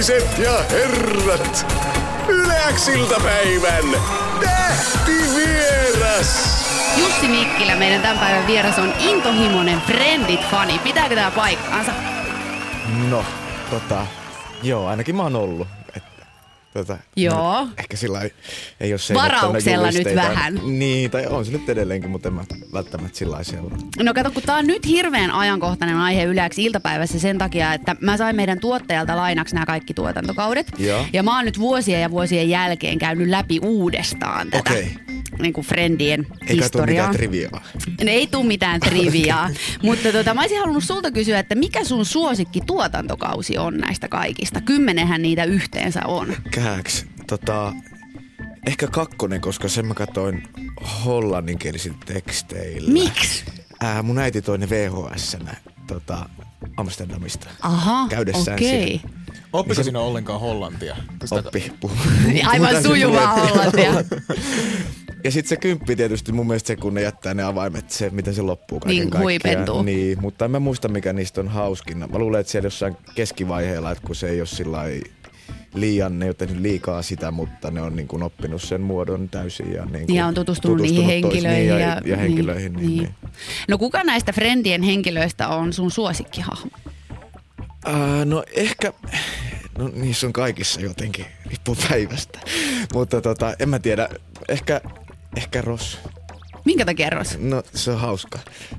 naiset ja herrat, Yle X iltapäivän tähtivieras. Jussi Nikkilä, meidän tämän päivän vieras, on intohimoinen Friendit-fani. Pitääkö tää paikkaansa? No, joo, ainakin mä oon ollut. Joo. Ehkä sillä ei ole se. Varauksella nyt vähän. Niin, tai on se nyt edelleenkin, mutta en mä välttämättä sillä seuraa. No kato, kun tää on nyt hirveän ajankohtainen aihe Yle X iltapäivässä sen takia, että mä sain meidän tuottajalta lainaksi nämä kaikki tuotantokaudet. Joo. Ja mä oon nyt vuosien ja vuosien jälkeen käynyt läpi uudestaan tätä. Niin kuin Friendien historiaa. Eikä tule mitään triviaa. Ei tule mitään triviaa. Mutta mä olisin halunnut sulta kysyä, että mikä sun suosikki tuotantokausi on näistä kaikista? 10 niitä yhteensä on. Kääks? Ehkä 2, koska sen mä katsoin hollanninkielisin teksteillä. Miksi? Mun äiti toi ne VHS-nä Amsterdamista. Aha, käydessään okei. siellä. Oppiko sinä ollenkaan hollantia? Oppi. Aivan sujuvaa hollantia. Ja sit se 10 tietysti mun mielestä se, kun ne jättää ne avaimet, se miten se loppuu kaiken niin, kaikkiaan. huipentuu. Niin, mutta en mä muista mikä niistä on hauskin. Mä luulen, että siellä jossain keskivaiheella, että kun se ei ole sillai liian, ne ei ole tehnyt liikaa sitä, mutta ne on niin kuin oppinut sen muodon täysin. Ja, niin kuin ja on tutustunut niihin henkilöihin. Ja henkilöihin. Niin. No kuka näistä Friendien henkilöistä on sun suosikkihahmo? No ehkä, no niissä on kaikissa jotenkin, riippuu päivästä. Mutta en mä tiedä, ehkä Ross. Minkä takia Ross? No se on hauska.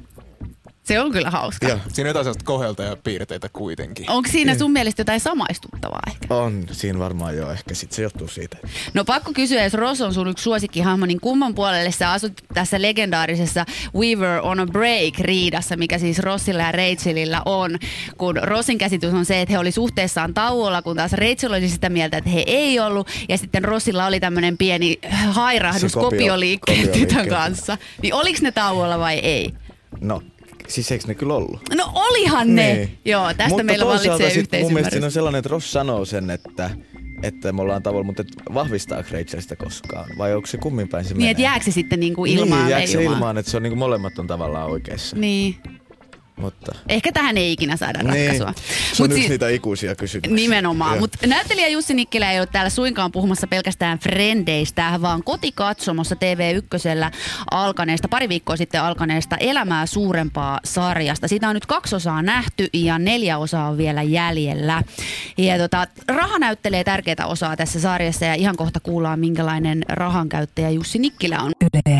Se on kyllä hauska. Joo. Siinä on jotain sellaista kohelta ja piirteitä kuitenkin. Onko siinä sun mielestä jotain samaistuttavaa ehkä? On, siinä varmaan joo, ehkä sit se johtuu siitä. No pakko kysyä, jos Ross on sun yksi suosikkihahmo, niin kumman puolelle sä asut tässä legendaarisessa We Were on a Break-riidassa, mikä siis Rossilla ja Rachelilla on, kun Rossin käsitys on se, että he oli suhteessaan tauolla, kun taas Rachel oli sitä mieltä, että he ei ollut, ja sitten Rossilla oli tämmönen pieni hairahdus kopioliikkeen tytön kanssa. Niin oliks ne tauolla vai ei? No. Siis eikö ne kyllä ollut? No olihan ne! Niin. Joo, tästä mutta meillä vallitsee yhteisymmärrys. Mun mielestä siinä on sellainen, että Ross sanoo sen, että me ollaan tavalla, mutta vahvistaako Rachel sitä koskaan? Vai onko se kummin päin se menee? Niin, että jääkö se sitten niinku ilmaan? Niin, jääkö se ilmaan, että se on niinku molemmat on tavallaan oikeassa? Niin. Mutta ehkä tähän ei ikinä saada ratkaisua. Niin. Se on yksi niitä ikuisia kysymyksiä. Nimenomaan. Mutta näyttelijä Jussi Nikkilä ei ole täällä suinkaan puhumassa pelkästään Frendeistä, vaan kotikatsomossa TV1:llä alkaneesta, pari viikkoa sitten alkaneesta Elämää suurempaa -sarjasta. Siitä on nyt 2 osaa nähty ja 4 osaa on vielä jäljellä. Ja raha näyttelee tärkeää osaa tässä sarjassa ja ihan kohta kuullaan, minkälainen rahankäyttäjä Jussi Nikkilä on.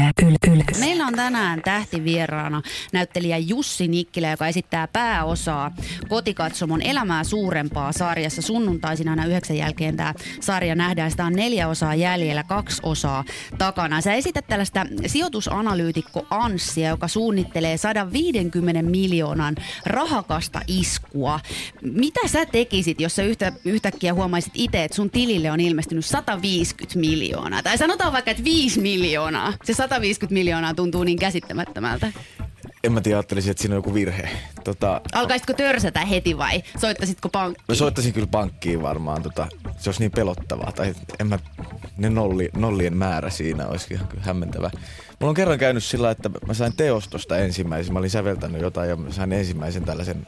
Meillä on tänään tähtivieraana näyttelijä Jussi Nikkilä, joka esittää pääosaa Kotikatsomon Elämää suurempaa -sarjassa. Sunnuntaisin aina 9 jälkeen tämä sarja nähdään. Sitä on 4 osaa jäljellä, 2 osaa takana. Sä esität tällaista sijoitusanalyytikko Anssia, joka suunnittelee 150 miljoonan rahakasta iskua. Mitä sä tekisit, jos sä yhtäkkiä huomaisit itse, että sun tilille on ilmestynyt 150 miljoonaa? Tai sanotaan vaikka, että 5 miljoonaa. Se 150 miljoonaa tuntuu niin käsittämättömältä. En mä tiedä, ajattelisin, että siinä on joku virhe. Alkaisitko törsätä heti vai soittasitko pankkiin? Mä soittaisin kyllä pankkiin varmaan. Se olisi niin pelottavaa. Tai ne nollien määrä siinä olisi ihan hämmentävä. Mulla on kerran käynyt sillä, että mä sain teostosta ensimmäisen. Mä olin säveltänyt jotain ja mä sain ensimmäisen tällaisen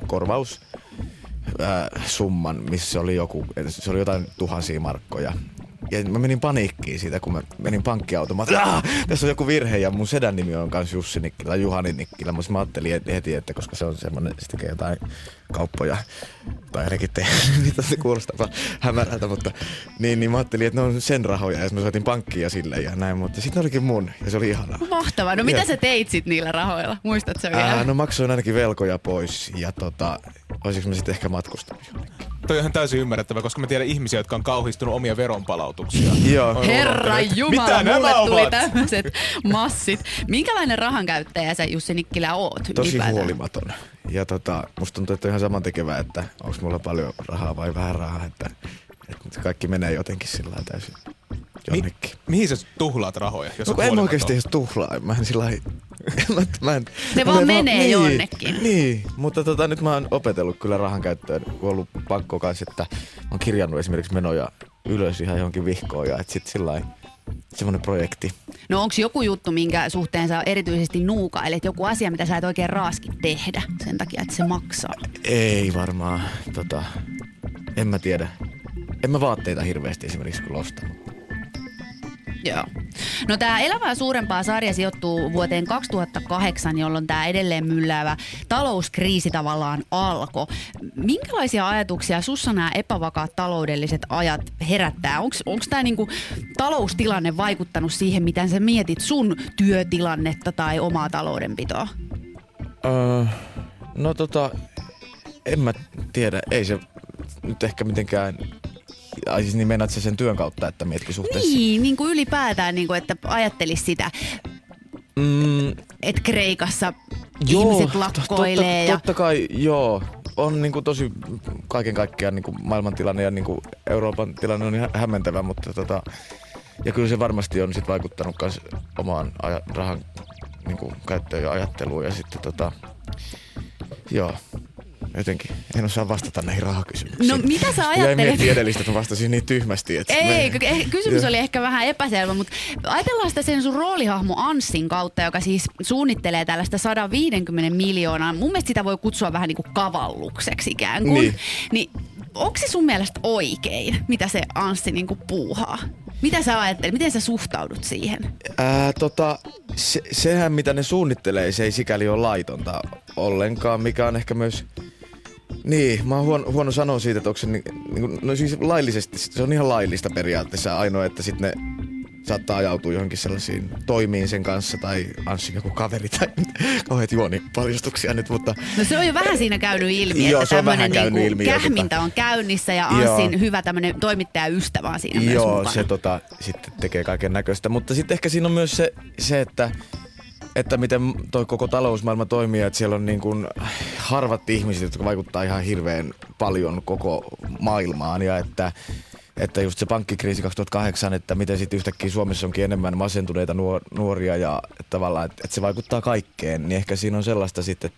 korvaussumman, missä oli se oli jotain 1000 markkoja. Ja mä menin paniikkiin siitä, kun mä menin pankkiautomaattiin. Tässä on joku virhe ja mun sedän nimi on kans Jussi Nikkilä tai Juhani Nikkilä. Mutta mä ajattelin heti, että koska se on semmonen, se tekee jotain kauppoja. Tai ainakin niitä se kuulostaa hämärältä, mutta niin mä ajattelin, että ne on sen rahoja. Ja mä soitin pankkiin ja silleen ja näin, mutta sitten olikin mun ja se oli ihanaa. Mahtavaa. No mitä sä teit sit niillä rahoilla? Muistatko vielä? No maksoin ainakin velkoja pois ja olisiko mä sitten ehkä matkustanut jonnekin. Toi on ihan täysin ymmärrettävä, koska mä tiedän ihmisiä, jotka on kauhistunut omia veronpalautuksia. Joo. Herra Jumala, mitä mulle tuli ovat? tämmöiset massit. Minkälainen rahankäyttäjä sä, Jussi Nikkilä, oot? Tosi ylipäätään? huolimaton. Ja musta tuntuu, että on ihan samantekevää, että onko mulla paljon rahaa vai vähän rahaa, että kaikki menee jotenkin sillä lailla täysin jonnekin. Mihin sä tuhlaat rahoja, jos on en oikeasti edes tuhlaa. Mä en sillä ne vaan menee jonnekin. Niin, mutta nyt mä oon opetellut kyllä rahankäyttöön, kun on ollut pakko kanssa, että mä oon kirjannut esimerkiksi menoja ylös ihan johonkin vihkoon ja että sit sillä semmoinen projekti. No onko joku juttu, minkä suhteen sä erityisesti nuukailet? Joku asia, mitä sä et oikein raaski tehdä sen takia, että se maksaa? Ei varmaan. En mä tiedä. En mä vaatteita hirveästi esimerkiksi kyllä osta. Joo. No tää Elämää suurempaa sarja sijoittuu vuoteen 2008, jolloin tää edelleen mylläävä talouskriisi tavallaan alkoi. Minkälaisia ajatuksia sussa nämä epävakaat taloudelliset ajat herättää? Onko tää niinku taloustilanne vaikuttanut siihen, miten sä mietit sun työtilannetta tai omaa taloudenpitoa? No en mä tiedä. Ei se nyt ehkä mitenkään... Ai siis niin meinaat sä sen työn kautta, että mietki suhteessa? Niin kuin ylipäätään, niin kuin, että ajattelis sitä, että Kreikassa ihmiset lakkoilee. Totta kai, joo. On niin kuin tosi kaiken kaikkiaan niin kuin maailmantilanne ja niin kuin Euroopan tilanne on ihan hämmentävä, mutta ja kyllä se varmasti on sit vaikuttanut myös omaan rahan niin kuin käyttöön ja ajatteluun ja sitten joo. Jotenkin en osaa vastata näihin rahakysymyksiin. No mitä sä ajattelet? Jäin miettimään edellistä, että mä vastasin niin tyhmästi. Että kysymys oli ehkä vähän epäselvä, mutta ajatellaan sitä sen sun roolihahmo Anssin kautta, joka siis suunnittelee tällaista 150 miljoonaa. Mun mielestä sitä voi kutsua vähän niin kuin kavallukseksi ikään kuin. Niin onko se sun mielestä oikein, mitä se Anssi niin kuin puuhaa? Mitä sä ajattelet? Miten sä suhtaudut siihen? Sehän mitä ne suunnittelee, se ei sikäli ole laitonta ollenkaan, mikä on ehkä myös... Niin, mä oon huono sanoa siitä, että onko se no siis laillisesti, se on ihan laillista periaatteessa. Ainoa, että sitten ne saattaa ajautua johonkin sellaisiin toimiin sen kanssa tai Anssin joku kaveri tai kauheat juonipaljastuksia nyt, mutta... No se on jo vähän siinä käynyt ilmi, joo, että tämmöinen niinku kähmintä on käynnissä ja Anssin hyvä tämmöinen toimittajaystävä on siinä myös mukana. Se sitten tekee kaiken näköistä, mutta sitten ehkä siinä on myös se että miten toi koko talousmaailma toimii, että siellä on niin kuin harvat ihmiset, jotka vaikuttaa ihan hirveän paljon koko maailmaan ja että just se pankkikriisi 2008, että miten sitten yhtäkkiä Suomessa onkin enemmän masentuneita nuoria ja tavallaan, että se vaikuttaa kaikkeen, niin ehkä siinä on sellaista sitten,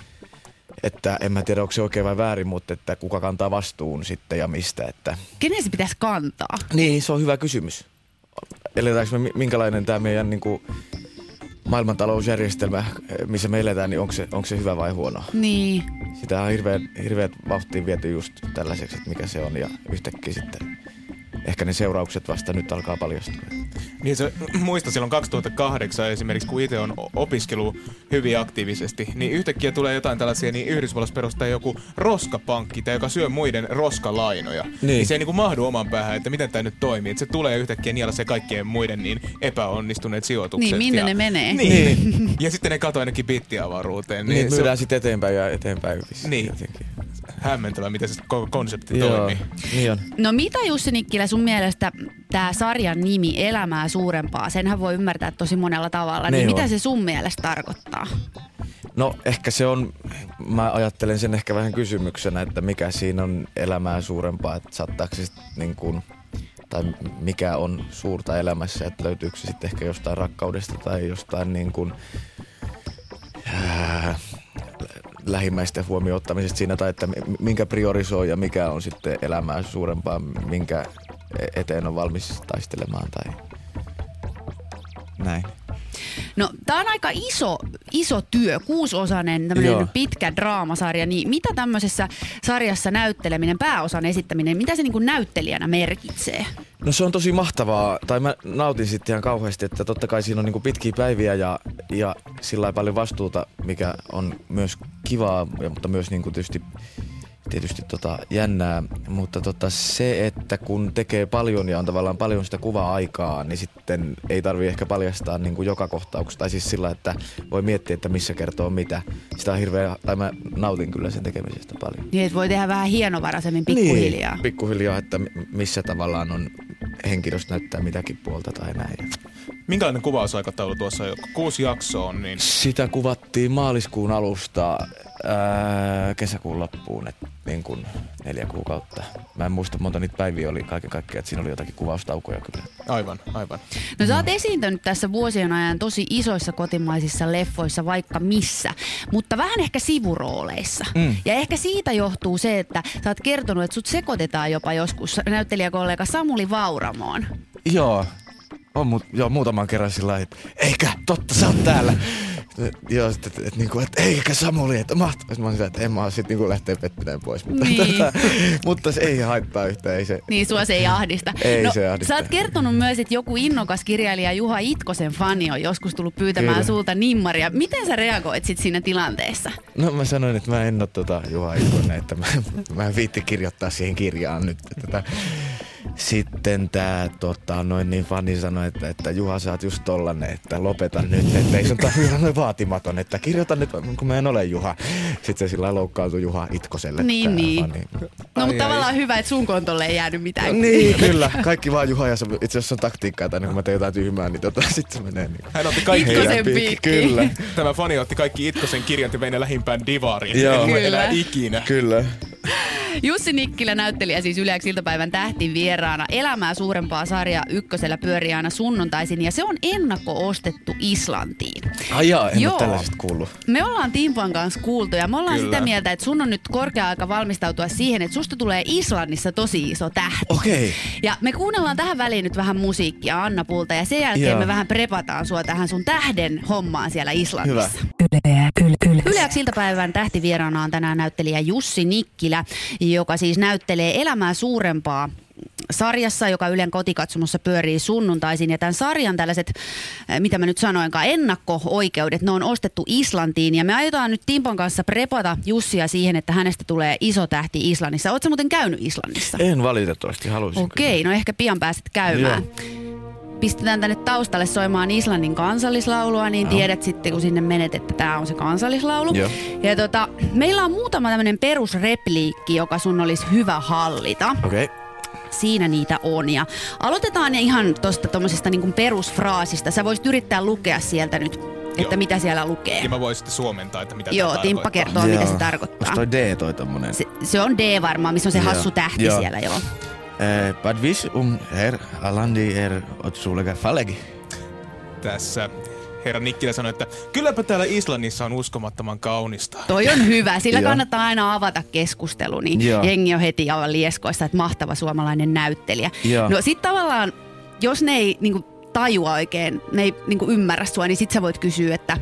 että en mä tiedä, onko se oikein vai väärin, mutta että kuka kantaa vastuun sitten ja mistä. Että... Kenen se pitäisi kantaa? Niin, se on hyvä kysymys. Eletäänkö me, minkälainen tämä meidän niin kuin maailmantalousjärjestelmä, missä me eletään, niin onko se hyvä vai huono? Niin. Sitä on hirveät vauhtiin viety just tällaiseksi, että mikä se on ja yhtäkkiä sitten ehkä ne seuraukset vasta nyt alkaa paljastua. Niin se muista silloin 2008 esimerkiksi, kun itse on opiskellut hyvin aktiivisesti, niin yhtäkkiä tulee jotain tällaisia, niin Yhdysvalloissa perustaa joku roskapankki, tai joka syö muiden roskalainoja. Niin se ei niinku mahdu oman päähän, että miten tämä nyt toimii. Että se tulee yhtäkkiä niellä se kaikkien muiden niin epäonnistuneet sijoitukset. Niin, minne ne menee. Niin. Ja sitten ne katoo ainakin bittiavaruuteen. Niin myydään sitten eteenpäin ja eteenpäin. Niin. Jotenkin. Hämmentävä, miten se konsepti toimii. Niin on. No mitä Jussi Nikkilä sun mielestä tämä sarjan nimi Elämää suurempaa, senhän voi ymmärtää tosi monella tavalla, niin mitä se sun mielestä tarkoittaa? No ehkä se on, mä ajattelen sen ehkä vähän kysymyksenä, että mikä siinä on elämää suurempaa, että saattaako se niin kuin, tai mikä on suurta elämässä, että löytyykö se sitten ehkä jostain rakkaudesta tai jostain niin kuin, lähimmäisten huomioon ottamisesta siinä, tai että minkä priorisoi ja mikä on sitten elämää suurempaa, minkä eteen on valmis taistelemaan tai näin. No, tää on aika iso työ, 6-osainen tämmönen pitkä draamasarja, niin mitä tämmöisessä sarjassa näytteleminen, pääosan esittäminen, mitä se niin kuin näyttelijänä merkitsee? No se on tosi mahtavaa, tai mä nautin sitten ihan kauheasti, että totta kai siinä on niin kuin pitkiä päiviä ja sillä lailla paljon vastuuta, mikä on myös kivaa, mutta myös niin kuin tietysti jännää, mutta se, että kun tekee paljon ja on tavallaan paljon sitä kuva-aikaa, niin sitten ei tarvitse ehkä paljastaa niin kuin joka kohtauksessa. Tai siis sillä, että voi miettiä, että missä kertoo mitä. Sitä on tai mä nautin kyllä sen tekemisestä paljon. Niin, että voi tehdä vähän hienovaraisemmin pikkuhiljaa. Niin, pikkuhiljaa, että missä tavallaan on henkilöstä näyttää mitäkin puolta tai näin. Minkälainen kuvausaikataulu tuossa on? 6 jaksoa on, niin... Sitä kuvattiin maaliskuun alusta kesäkuun loppuun, että niin kuin 4 kuukautta. Mä en muista monta niitä päiviä oli kaiken kaikkiaan, että siinä oli jotakin kuvaustaukoja kyllä. Aivan. No sä oot esiintynyt tässä vuosien ajan tosi isoissa kotimaisissa leffoissa vaikka missä, mutta vähän ehkä sivurooleissa. Ja ehkä siitä johtuu se, että sä oot kertonut, että sut sekoitetaan jopa joskus näyttelijäkollega Samuli Vauramoon. Joo, muutaman kerran sillä lailla, että eikä, totta, sä oot täällä. joo, sitten, että eikä Samuli, että mahtavaa. Mä oon sitä, että en mä oo sit niinku lähtee pettyneen pois. Mutta, Niin. mutta se ei haittaa yhtään. Ei se, Niin, sua se ei ahdista. Ei se ahdista. Sä oot kertonut myös, että joku innokas kirjailija Juha Itkosen fani on joskus tullut pyytämään Kyllä. sulta nimmaria. Miten sä reagoit sit siinä tilanteessa? No mä sanoin, että mä en oo Juha Itkonen, että mä en viitti kirjoittaa siihen kirjaan nyt. Sitten tää niin fani sanoi, että Juha sä oot just tollanen, että lopeta nyt, että ei sun tarvitse olla vaatimaton, että kirjoita nyt, kun mä en ole Juha. Sitten se sillä loukkaantui Juha Itkoselle. Niin. Fani. No mutta tavallaan hyvä, että sun kontolle ei jäänyt mitään. Niin, kyllä. Kaikki vaan Juha ja itse asiassa on taktiikkaa, että kun mä teen jotain tyhmää, niin sitten se menee niin. Hän otti kaikki Itkosen piikki. Kyllä. Tämä fani otti kaikki Itkosen kirjat ja vei ne lähimpään divariin. Joo. En lue Kyllä. enää ikinä. Kyllä. Jussi Nikkilä, näyttelijä siis Yle X iltapäivän tähtin vieraana. Elämää suurempaa sarja Ykkösellä pyörii aina sunnuntaisin ja se on ennakko-ostettu Islantiin. Ai jaa, en Joo. ole tällaisesta kuullut. Me ollaan Timpan kanssa kuultu ja me ollaan Kyllä. sitä mieltä, että sun on nyt korkea aika valmistautua siihen, että susta tulee Islannissa tosi iso tähti. Okei. Ja me kuunnellaan tähän väliin nyt vähän musiikkia Anna Pulta ja sen jälkeen Joo. me vähän prepataan sua tähän sun tähden hommaan siellä Islannissa. Hyvä. Yle X iltapäivän tähtivieraana on tänään näyttelijä Jussi Nikkilä, joka siis näyttelee Elämää suurempaa sarjassa, joka Ylen kotikatsomossa pyörii sunnuntaisin. Ja tämän sarjan tällaiset, mitä mä nyt sanoinkaan, ennakko-oikeudet, ne on ostettu Islantiin. Ja me aiotaan nyt Timpan kanssa prepata Jussia siihen, että hänestä tulee iso tähti Islannissa. Ootko sä muuten käynyt Islannissa? En valitettavasti, haluaisin. Okei, no ehkä pian pääset käymään. Pistetään tänne taustalle soimaan Islannin kansallislaulua, niin tiedät sitten, kun sinne menet, että tämä on se kansallislaulu. Joo. Ja meillä on muutama tämmöinen perusrepliikki, joka sun olisi hyvä hallita. Okei. Siinä niitä on. Ja aloitetaan ihan tuosta tommosesta niin kuin perusfraasista. Sä voisit yrittää lukea sieltä nyt, että Joo. mitä siellä lukee. Ja mä voin sitten suomentaa, että mitä Joo, tämä Timppa tarkoittaa. kertoo, mitä se tarkoittaa. Onko toi D toi tommonen? Se on D varmaan, missä on se Joo. hassu tähti Joo. siellä, joo. Vad vis her Alandi otsulega falegi. Tässä herra Nikkilä sanoi, että kylläpä täällä Islannissa on uskomattoman kaunista. Toi on hyvä. Sillä Joo. kannattaa aina avata keskustelu, niin Joo. jengi on heti aivan lieskoissa, että mahtava suomalainen näyttelijä. Joo. No sit tavallaan, jos ne ei niinku tajua oikein, ne ei niinku ymmärrä sua, niin sit sä voit kysyä, että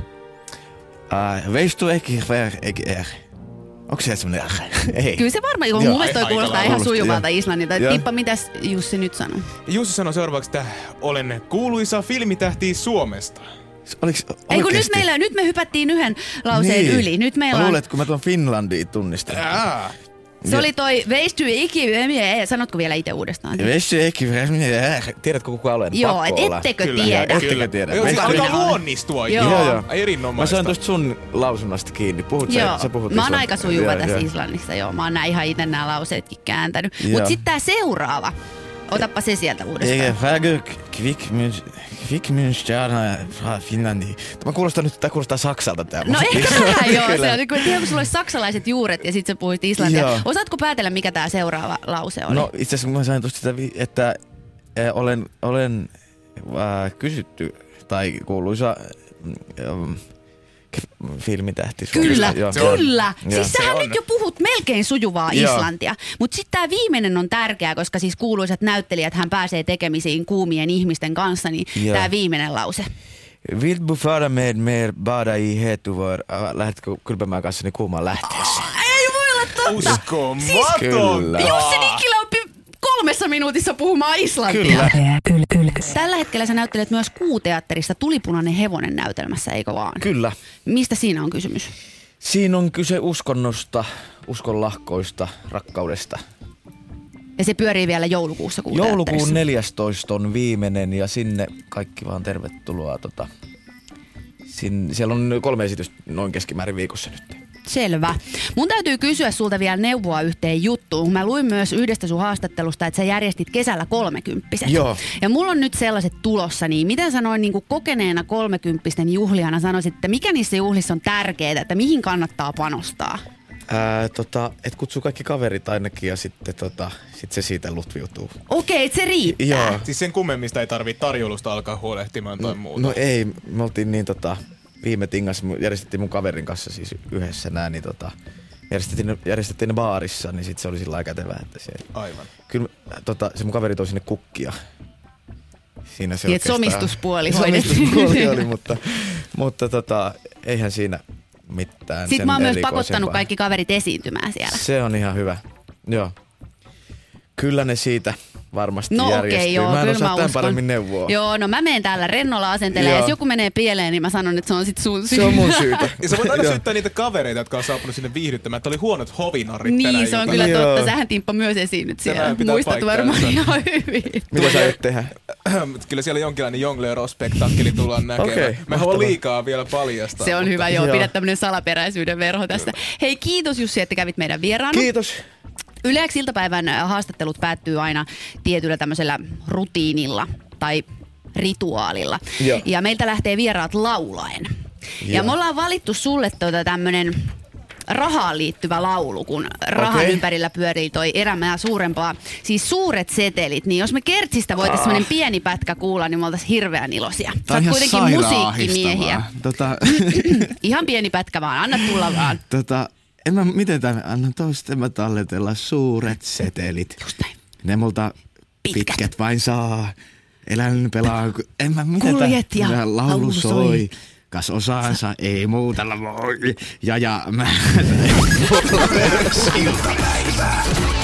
Veist du ekki hver ekki Onko se semmonen Ei. kyllä se varmaan, mun Joo, mielestä toi aika kuulostaa lailla ihan kuulosti, sujuvalta joo. Islannilta. Joo. Tippa, mitäs Jussi nyt sanoo? Jussi sanoi seuraavaksi, että olen kuuluisa filmitähti Suomesta. Oliks Ei kun oikeesti? nyt me hypättiin yhden lauseen Niin. Yli. Nyt meillä Mä on, luulen, että kun mä tuon Finlandiin tunnistan. se oli toi Veisty Iki, sanotko vielä itse uudestaan? Veist du ekki Tiedätkö kuka olen? Joo, Pakko et olla. ettekö Kyllä, tiedä? Ettekö tiedä? Joo, siis Veist du- alkaa luonnistua. Joo. Joo, joo. Mä Erinomaista. sain tosta sun lausunnasta kiinni. Puhut Joo, sä puhut mä oon islantia. aika sujuva Joo, tässä joo. Islannissa, joo. Mä oon nää ihan itse nämä lauseetkin kääntänyt. Joo. Mut sit tää seuraava. Otappa se sieltä uudestaan. Eikä Fägö Kvikmünstjärna Finlandi. Tämä kuulostaa Saksalta tää. No musiikki. ehkä vähän joo. Kyllä. Se on, kun tiedä, kun sulla olisi saksalaiset juuret ja sit sä puhuit islantia. Joo. Osaatko päätellä, mikä tää seuraava lause oli? No itse asiassa mä sain tosta sitä, että olen kysytty tai kuuluisa filmitähti Suomesta. Kyllä, Joo. kyllä. Joo. Siis sähän Se on. nyt jo puhut melkein sujuvaa Joo. islantia. Mutta sitten tämä viimeinen on tärkeä, koska siis kuuluisat näyttelijät hän pääsee tekemisiin kuumien ihmisten kanssa, niin Joo. tämä viimeinen lause. Vill du fara med mer bada i hetuvör? Lähdetkö kylpemään kanssani kuumaan lähtiessä? Ei voi olla totta! Uskomaton! Kyllä. Jussi Nikkilä oppi 3 minuutissa puhumaan islantia. Kyllä. Tällä hetkellä sä näyttelet myös Kuuteatterissa Tulipunainen hevonen -näytelmässä, eikö vaan? Kyllä. Mistä siinä on kysymys? Siinä on kyse uskonnosta, uskonlahkoista, rakkaudesta. Ja se pyörii vielä joulukuussa Kuuteatterissa. Joulukuun 14 on viimeinen ja sinne kaikki vaan tervetuloa. Siellä on 3 esitystä noin keskimäärin viikossa nyt. Selvä. Mun täytyy kysyä sulta vielä neuvoa yhteen juttuun. Mä luin myös yhdestä sun haastattelusta, että sä järjestit kesällä 30-vuotiset. Joo. Ja mulla on nyt sellaiset tulossa, niin miten sä noin niin kuin kokeneena 30-vuotiaiden juhlijana sanoisit, että mikä niissä juhlissa on tärkeää, että mihin kannattaa panostaa? Et kutsuu kaikki kaverit ainakin ja sitten sit se siitä lutviutuu. Okei, et se riittää. Joo. Siis sen kummemmista ei tarvitse tarjoulusta alkaa huolehtimaan tai muuta. No ei, me oltiin niin viime tingassa, järjestettiin mun kaverin kanssa siis yhdessä nää, niin järjestettiin ne baarissa, niin sit se oli sillä lailla kätevää, että se... Aivan. Kyllä se mun kaveri toi sinne kukkia. siinä se Niin, että somistuspuoli hoidettiin. Somistuspuoli oli, mutta eihän siinä mitään. Sitten mä oon myös pakottanut erikoisempaa. kaikki kaverit esiintymään siellä. Se on ihan hyvä. Joo. Kyllä ne siitä varmasti No järjestyy. okei, joo, mä en kyllä osaa mä tämän uskon. paremmin neuvoa. Joo, no mä menen täällä rennolla asentelee. Joo. Jos joku menee pieleen, niin mä sanon, että se on sit sun syy. Se on mun syytä. Ja sä voit aina Joo. syyttää niitä kavereita, jotka on saapunut sinne viihdyttämään, että oli huonot hovinarrit tänä Niin, se on iltana. kyllä Joo. totta. Sähän Timppa myös esiinnyt siellä. Tänään pitää Muistat varmaan paikkaansa. ihan hyvin. Mitä sä et tehdä? Kyllä siellä jonkinlainen jonglero-spektakkeli tullaan näkemään. Okei, Mä haluan mahtavaa. liikaa vielä paljastaa. Se on mutta- hyvä, joo. Joo. Pidä tämmönen salaperäisyyden verho tästä. Hei, kiitos Jussi, että kävit meidän vieraana. Kiitos. Yle X iltapäivän haastattelut päättyy aina tietyllä tämmöisellä rutiinilla tai rituaalilla. Joo. Ja meiltä lähtee vieraat laulaen. Ja Joo. me ollaan valittu sulle tämmönen rahaan liittyvä laulu, kun rahan Okei. ympärillä pyörii toi elämää suurempaa. Siis suuret setelit, niin jos me Kertsistä voitaisiin semmonen pieni pätkä kuulla, niin me oltaisiin hirveän iloisia. Sä oot kuitenkin musiikkimiehiä. Ihan pieni pätkä vaan, anna tulla vaan. Miten tämä, annan toista mä talletella suuret setelit. Just näin. Ne multa pitkät vain saa. Elän pelaa, Kuljet ja laulu laulu soi. soi. Kas osaansa ei muutella voi. Ja mä... Iltapäivä.